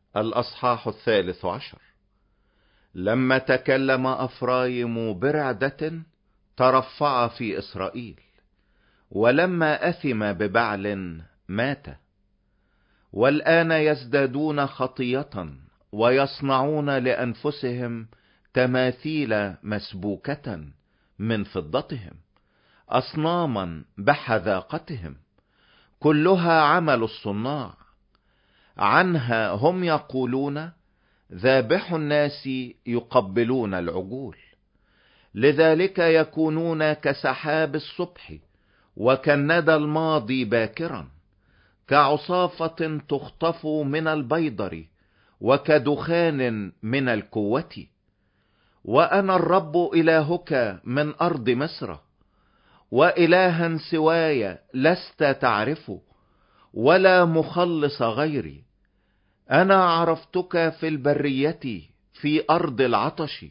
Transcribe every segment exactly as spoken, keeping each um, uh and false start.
الأصحاح الثالث عشر. لما تكلم أفرايم برعدة ترفع في إسرائيل، ولما أثم ببعل مات. والآن يزدادون خطية ويصنعون لأنفسهم تماثيل مسبوكة من فضتهم، أصناما بحذاقتهم، كلها عمل الصناع. عنها هم يقولون: ذابح الناس يقبلون العجول. لذلك يكونون كسحاب الصبح وكالندى الماضي باكرا، كعصافة تخطف من البيضر وكدخان من الكوة. وأنا الرب إلهك من أرض مصر، وإلها سواي لست تعرف، ولا مخلص غيري. أنا عرفتك في البرية في أرض العطش.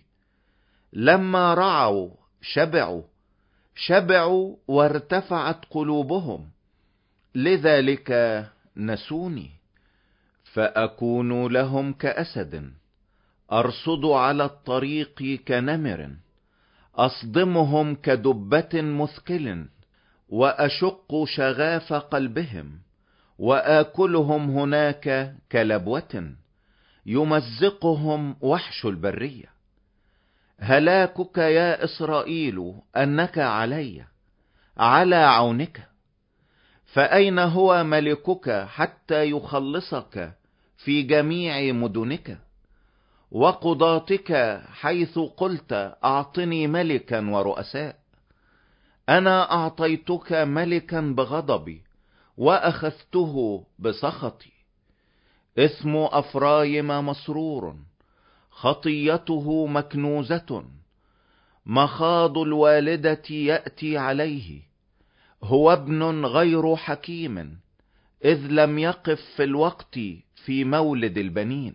لما رعوا شبعوا شبعوا وارتفعت قلوبهم، لذلك نسوني. فأكون لهم كأسد، أرصد على الطريق كنمر، أصدمهم كدبة مثكل، وأشق شغاف قلبهم، وآكلهم هناك كلبوة، يمزقهم وحش البرية. هلاكك يا إسرائيل أنك علي، على عونك. فأين هو ملكك حتى يخلصك في جميع مدنك، وقضاتك حيث قلت: أعطني ملكا ورؤساء؟ أنا أعطيتك ملكا بغضبي، وأخذته بسخطي. اسم أفرايم مسرور، خطيته مكنوزة، مخاض الوالدة يأتي عليه. هو ابن غير حكيم، إذ لم يقف في الوقت في مولد البنين.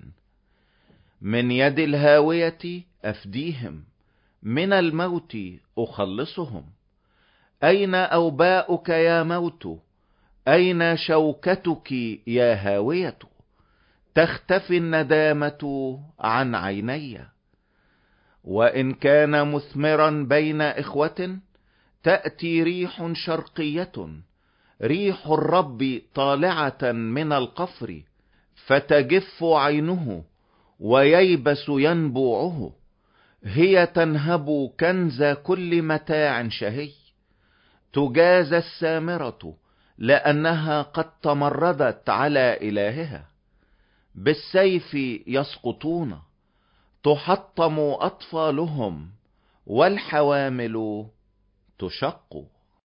من يد الهاوية أفديهم، من الموت أخلصهم. أين أوباؤك يا موت؟ أين شوكتك يا هاوية؟ تختفي الندامة عن عيني. وإن كان مثمرا بين إخوة، تأتي ريح شرقية، ريح الرب طالعة من القفر، فتجف عينه وييبس ينبوعه. هي تنهب كنز كل متاع شهي، تجازى السامرة لأنها قد تمردت على إلهها. بالسيف يسقطون، تحطم أطفالهم، والحوامل تشق.